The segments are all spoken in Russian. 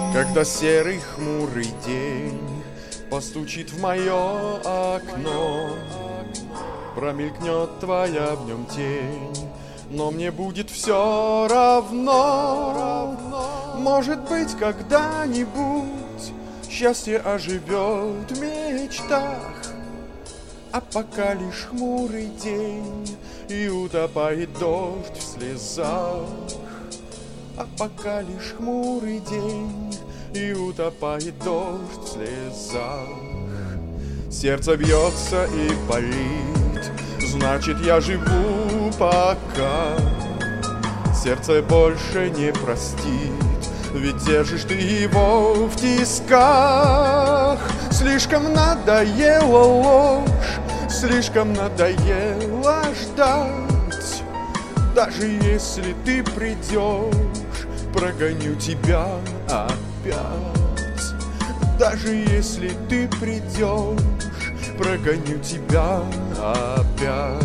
Когда серый хмурый день постучит в мое окно, промелькнет твоя в нем тень, но мне будет все равно. Может быть, когда-нибудь счастье оживет в мечтах, а пока лишь хмурый день и утопает дождь в слезах. А пока лишь хмурый день и утопает дождь в слезах. Сердце бьется и болит, значит, я живу пока. Сердце больше не простит, ведь держишь ты его в тисках. Слишком надоела ложь, слишком надоело ждать. Даже если ты придешь, прогоню тебя опять. Даже если ты придешь, прогоню тебя опять.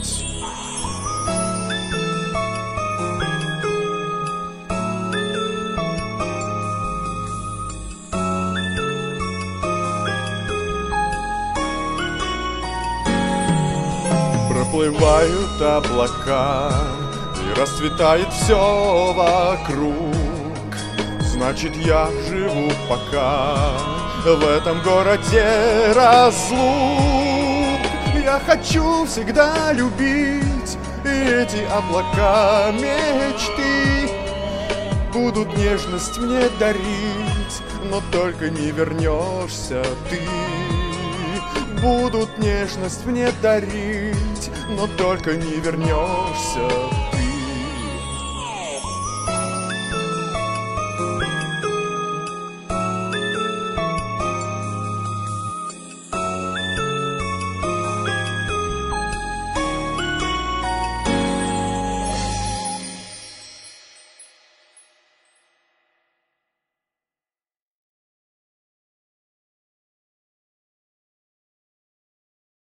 Проплывают облака, и расцветает все вокруг. Значит, я живу пока в этом городе разлук. Я хочу всегда любить, и эти облака мечты будут нежность мне дарить, но только не вернешься ты. Будут нежность мне дарить, но только не вернешься